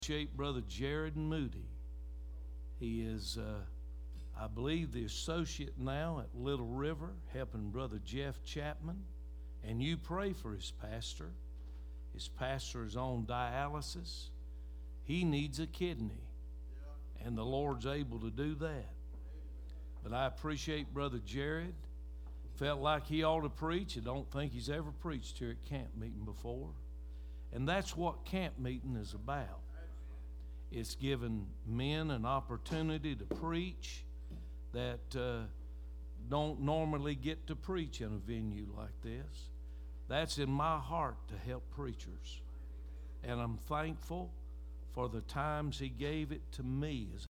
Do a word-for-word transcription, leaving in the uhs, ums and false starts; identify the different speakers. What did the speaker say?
Speaker 1: appreciate Brother Jared Moody. He is, uh, I believe, the associate now at Little River, helping Brother Jeff Chapman. And you pray for his pastor. His pastor is on dialysis. He needs a kidney, and the Lord's able to do that. But I appreciate Brother Jared. Felt like he ought to preach. I don't think he's ever preached here at camp meeting before. And that's what camp meeting is about. It's giving men an opportunity to preach that uh, don't normally get to preach in a venue like this. That's in my heart to help preachers. And I'm thankful for the times he gave it to me as